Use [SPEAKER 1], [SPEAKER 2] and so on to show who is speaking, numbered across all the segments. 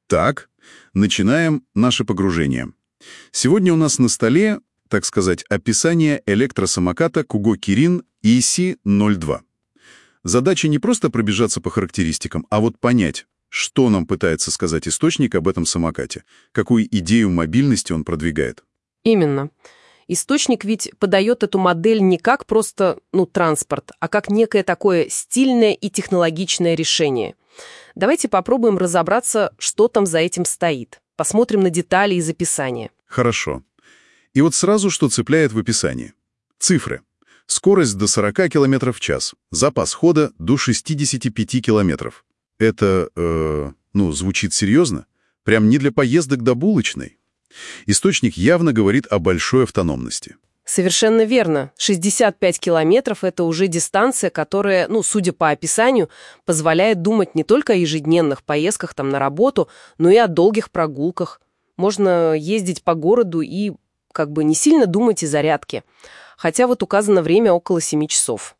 [SPEAKER 1] Так, начинаем наше погружение. Сегодня у нас на столе, так сказать, описание электросамоката Kugo Kirin EC02. Задача не просто пробежаться по характеристикам, а вот понять, что нам пытается сказать источник об этом самокате, какую идею мобильности он продвигает.
[SPEAKER 2] Именно. Источник ведь подает эту модель не как просто, транспорт, а как некое такое стильное и технологичное решение. Давайте попробуем разобраться, что там за этим стоит. Посмотрим на детали из описания.
[SPEAKER 1] Хорошо. И вот сразу, что цепляет в описании. Цифры. Скорость до 40 км в час, запас хода до 65 км. Это, звучит серьезно? Прям не для поездок до булочной. Источник явно говорит о большой автономности.
[SPEAKER 2] Совершенно верно. 65 километров – это уже дистанция, которая, судя по описанию, позволяет думать не только о ежедневных поездках на работу, но и о долгих прогулках. Можно ездить по городу и не сильно думать о зарядке. Хотя вот указано время около 7 часов.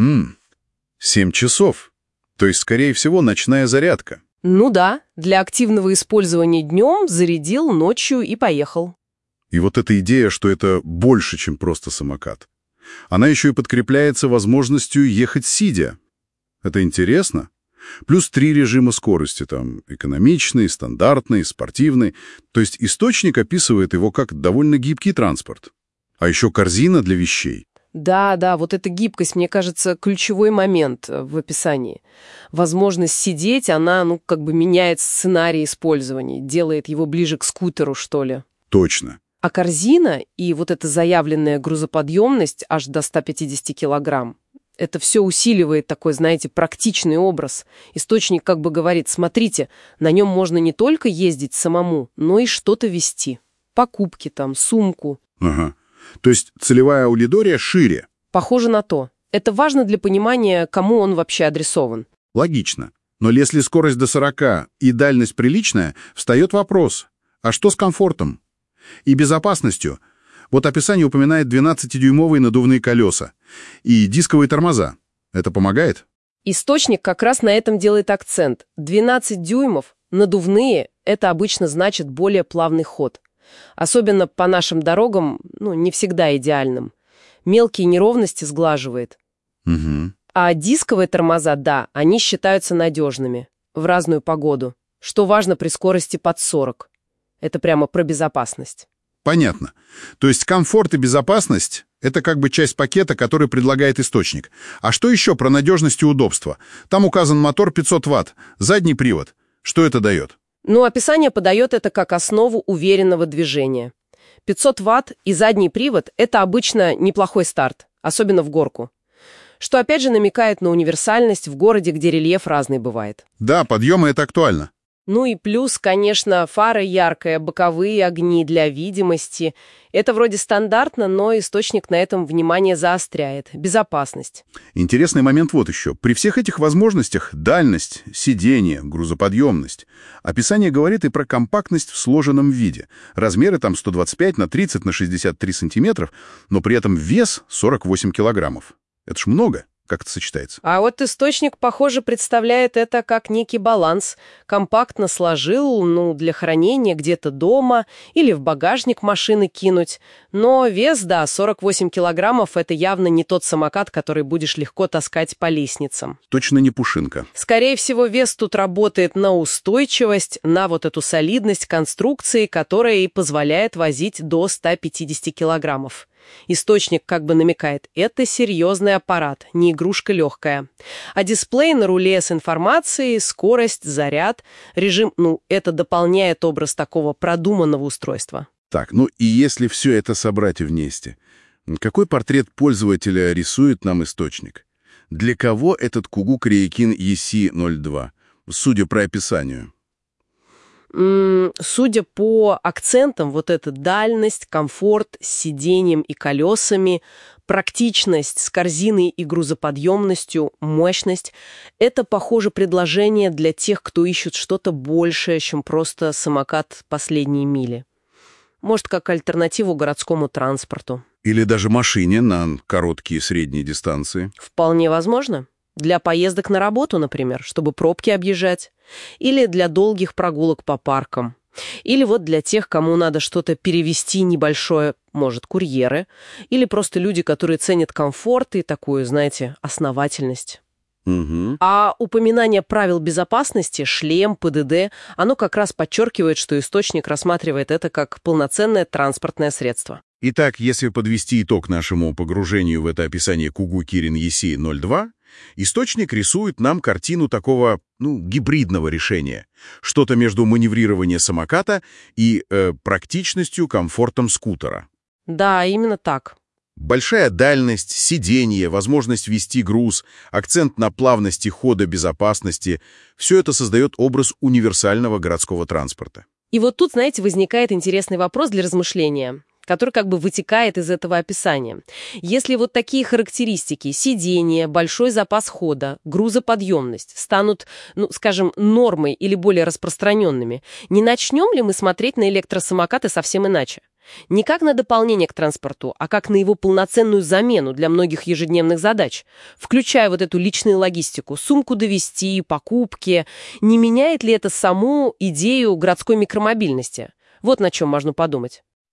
[SPEAKER 1] 7 часов? То есть, скорее всего, ночная зарядка.
[SPEAKER 2] Ну да, для активного использования днем зарядил, ночью и поехал.
[SPEAKER 1] И вот эта идея, что это больше, чем просто самокат. Она еще и подкрепляется возможностью ехать сидя. Это интересно. Плюс 3 режима скорости, экономичный, стандартный, спортивный. То есть источник описывает его как довольно гибкий транспорт. А еще корзина для вещей.
[SPEAKER 2] Да, вот эта гибкость, мне кажется, ключевой момент в описании. Возможность сидеть, она, меняет сценарий использования, делает его ближе к скутеру, что ли.
[SPEAKER 1] Точно.
[SPEAKER 2] А корзина и вот эта заявленная грузоподъемность аж до 150 килограмм, это все усиливает такой, практичный образ. Источник говорит, смотрите, на нем можно не только ездить самому, но и что-то везти. Покупки сумку.
[SPEAKER 1] Ага. То есть целевая аудитория шире.
[SPEAKER 2] Похоже на то. Это важно для понимания, кому он вообще адресован.
[SPEAKER 1] Логично. Но если скорость до 40 и дальность приличная, встает вопрос, а что с комфортом? И безопасностью? Вот описание упоминает 12-дюймовые надувные колеса и дисковые тормоза. Это помогает?
[SPEAKER 2] Источник как раз на этом делает акцент. 12 дюймов, надувные, это обычно значит более плавный ход. Особенно по нашим дорогам, не всегда идеальным. Мелкие неровности сглаживает.
[SPEAKER 1] Угу.
[SPEAKER 2] А дисковые тормоза, да, они считаются надежными. В разную погоду. Что важно при скорости под 40. Это прямо про безопасность.
[SPEAKER 1] Понятно. То есть комфорт и безопасность — это часть пакета, который предлагает источник. А что еще про надежность и удобство? Там указан мотор 500 Вт, задний привод. Что это дает?
[SPEAKER 2] Описание подает это как основу уверенного движения. 500 Вт и задний привод – это обычно неплохой старт, особенно в горку. Что опять же намекает на универсальность в городе, где рельеф разный бывает.
[SPEAKER 1] Да, подъемы — это актуально.
[SPEAKER 2] И плюс, конечно, фара яркая, боковые огни для видимости. Это вроде стандартно, но источник на этом внимание заостряет. Безопасность.
[SPEAKER 1] Интересный момент вот еще. При всех этих возможностях — дальность, сиденье, грузоподъемность. Описание говорит и про компактность в сложенном виде. Размеры 125 на 30 на 63 сантиметров, но при этом вес 48 килограммов. Это ж много. Как это сочетается?
[SPEAKER 2] А вот источник, похоже, представляет это как некий баланс. Компактно сложил, для хранения где-то дома или в багажник машины кинуть. Но вес, 48 килограммов – это явно не тот самокат, который будешь легко таскать по лестницам.
[SPEAKER 1] Точно не пушинка.
[SPEAKER 2] Скорее всего, вес тут работает на устойчивость, на вот эту солидность конструкции, которая и позволяет возить до 150 килограммов. Источник намекает, это серьезный аппарат, не игрушка легкая. А дисплей на руле с информацией, скорость, заряд, режим, это дополняет образ такого продуманного устройства.
[SPEAKER 1] Так, и если все это собрать вместе, какой портрет пользователя рисует нам источник? Для кого этот Kugo Kirin EC02, судя по описанию?
[SPEAKER 2] Судя по акцентам, вот эта дальность, комфорт с сиденьем и колесами, практичность с корзиной и грузоподъемностью, мощность – это, похоже, предложение для тех, кто ищет что-то большее, чем просто самокат последней мили. Может, как альтернативу городскому транспорту.
[SPEAKER 1] Или даже машине на короткие и средние дистанции.
[SPEAKER 2] Вполне возможно. Для поездок на работу, например, чтобы пробки объезжать. Или для долгих прогулок по паркам. Или вот для тех, кому надо что-то перевезти небольшое, может, курьеры. Или просто люди, которые ценят комфорт и такую, знаете, основательность.
[SPEAKER 1] Угу.
[SPEAKER 2] А упоминание правил безопасности, шлем, ПДД, оно как раз подчеркивает, что источник рассматривает это как полноценное транспортное средство.
[SPEAKER 1] Итак, если подвести итог нашему погружению в это описание Кугу Кирин Еси-02, источник рисует нам картину такого, гибридного решения. Что-то между маневрированием самоката и практичностью, комфортом скутера.
[SPEAKER 2] Да, именно так.
[SPEAKER 1] Большая дальность, сиденье, возможность вести груз, акцент на плавности хода, безопасности — все это создает образ универсального городского транспорта.
[SPEAKER 2] И вот тут, знаете, возникает интересный вопрос для размышления, который как бы вытекает из этого описания. Если вот такие характеристики — сиденье, большой запас хода, грузоподъемность — станут, скажем, нормой или более распространенными, не начнем ли мы смотреть на электросамокаты совсем иначе? Не как на дополнение к транспорту, а как на его полноценную замену для многих ежедневных задач, включая вот эту личную логистику, сумку довести, покупки. Не меняет ли это саму идею городской микромобильности? Вот на чем можно подумать.